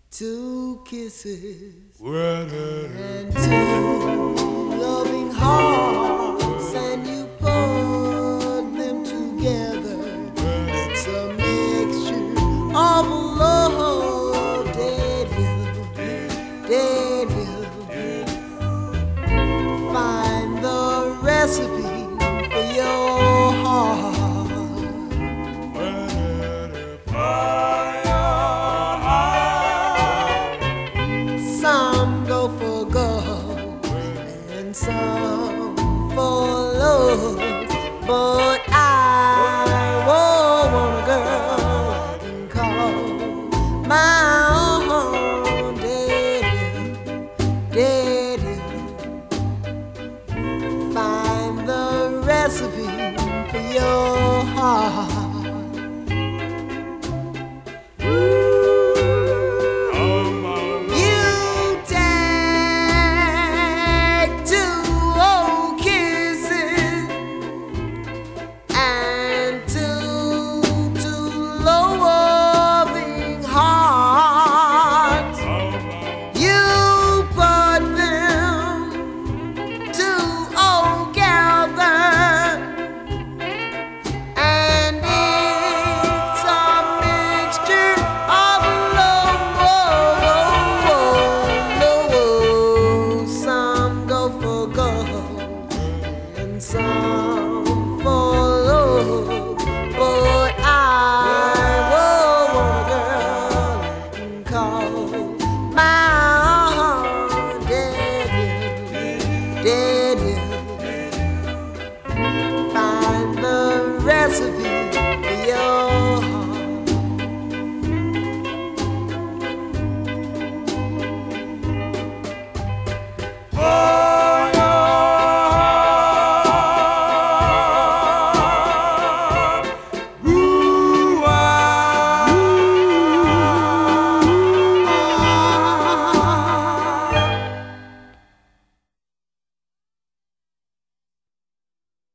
two kisses and two loving hearts, and you put them together. It's a mixture of love, did you find the recipe for your heart? Some go for gold and some for love, but I want a girl I can call my own. Did you find the recipe for your heart?